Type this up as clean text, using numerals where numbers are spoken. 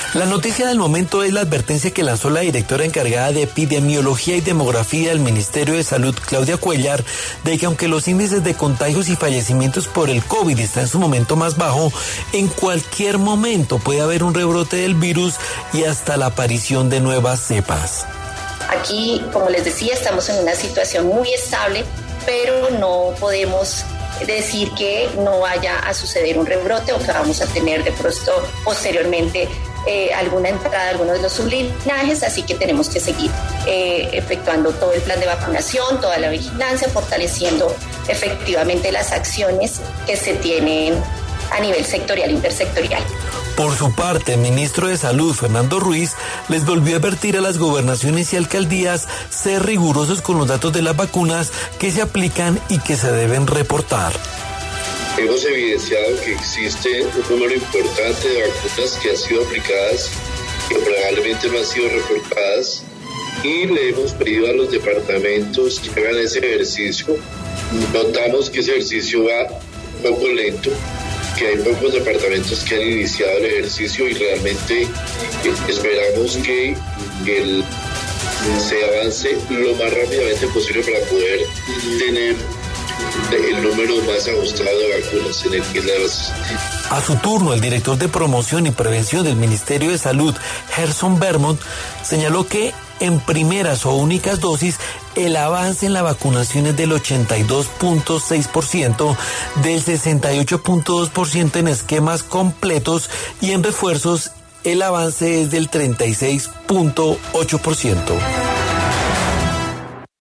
La noticia del momento es la advertencia que lanzó la directora encargada de Epidemiología y Demografía del Ministerio de Salud, Claudia Cuellar, de que aunque los índices de contagios y fallecimientos por el COVID están en su momento más bajo, en cualquier momento puede haber un rebrote del virus y hasta la aparición de nuevas cepas. Aquí, como les decía, estamos en una situación muy estable, pero no podemos decir que no vaya a suceder un rebrote o que vamos a tener de pronto posteriormente alguna entrada de algunos de los sublinajes, así que tenemos que seguir efectuando todo el plan de vacunación, toda la vigilancia, fortaleciendo efectivamente las acciones que se tienen a nivel sectorial e intersectorial. Por su parte, el ministro de Salud, Fernando Ruiz, les volvió a advertir a las gobernaciones y alcaldías ser rigurosos con los datos de las vacunas que se aplican y que se deben reportar. Hemos evidenciado que existe un número importante de vacunas que han sido aplicadas, que probablemente no han sido reportadas, y le hemos pedido a los departamentos que hagan ese ejercicio. Notamos que ese ejercicio va un poco lento, que hay pocos departamentos que han iniciado el ejercicio y realmente esperamos que se avance lo más rápidamente posible para poder tener el número más ajustado de vacunas en el que las... A su turno, el director de Promoción y Prevención del Ministerio de Salud, Gerson Vermont, señaló que en primeras o únicas dosis el avance en la vacunación es del 82.6%, del 68.2% en esquemas completos y en refuerzos el avance es del 36.8%.